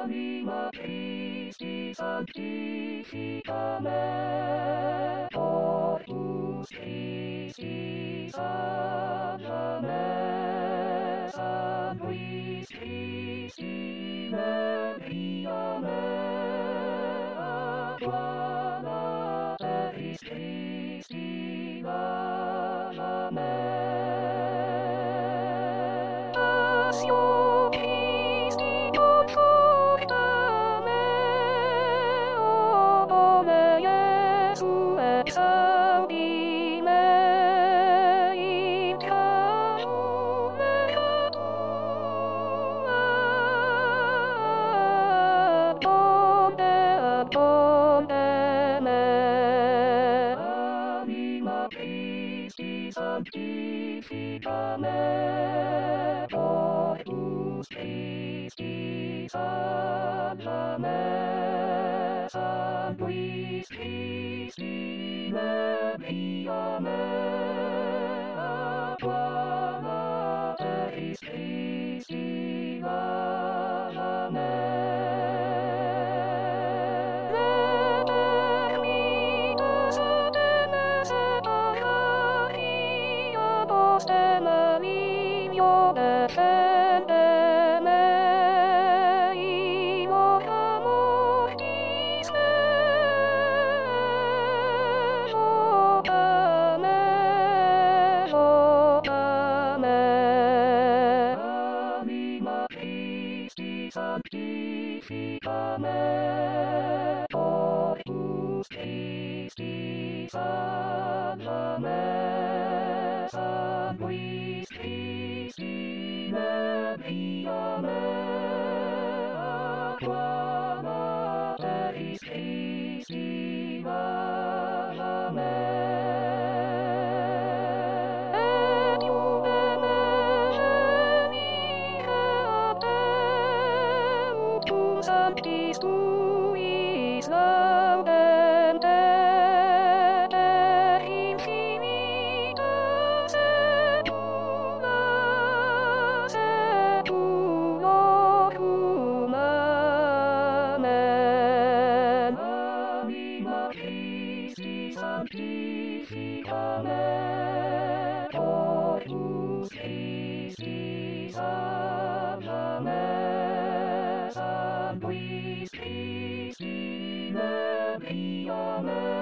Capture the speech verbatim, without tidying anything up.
Anima Christi sanctificame, Corpus Christi sacrame, Sanguis Christi mediame, Aqua Materis Christi vajame. Passio Christi conforta me, opone Iesu exaudi me, in cajune tua, appone, appone me. Anima Christi sanctificame, Corpus Christi sacrame, Sanguis Christi mediame, Aqua Materis Christi vajame. Reperquitas atene separaria postem linio defende me, in hora mortis me, jocame, jocame. Anima Christi sanctificame, Corpus Christi sacrame, Sanguis Christi mediame, Aqua Materis Christi vajame. Et iubem genite a te, utum sanctis tuis laudem te, te infinita secula, seculorum. Amen. Anima Christi sanctificame, Corpus Christi sacrame, Sanguis Christi mediame,